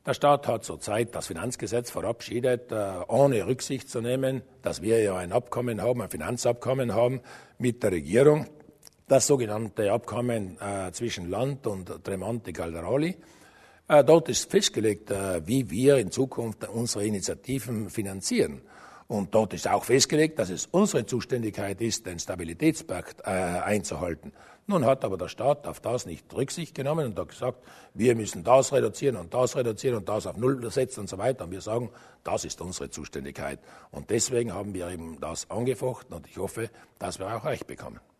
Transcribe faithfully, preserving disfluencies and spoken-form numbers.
Der Staat hat zurzeit das Finanzgesetz verabschiedet, ohne Rücksicht zu nehmen, dass wir ja ein Abkommen haben, ein Finanzabkommen haben mit der Regierung, das sogenannte Abkommen äh, zwischen Land und Tremonti Calderoli. Äh, dort ist festgelegt, äh, wie wir in Zukunft unsere Initiativen finanzieren. Und dort ist auch festgelegt, dass es unsere Zuständigkeit ist, den Stabilitätspakt äh, einzuhalten. Nun hat aber der Staat auf das nicht Rücksicht genommen und hat gesagt, wir müssen das reduzieren und das reduzieren und das auf Null setzen und so weiter. Und wir sagen, das ist unsere Zuständigkeit. Und deswegen haben wir eben das angefochten und ich hoffe, dass wir auch Recht bekommen.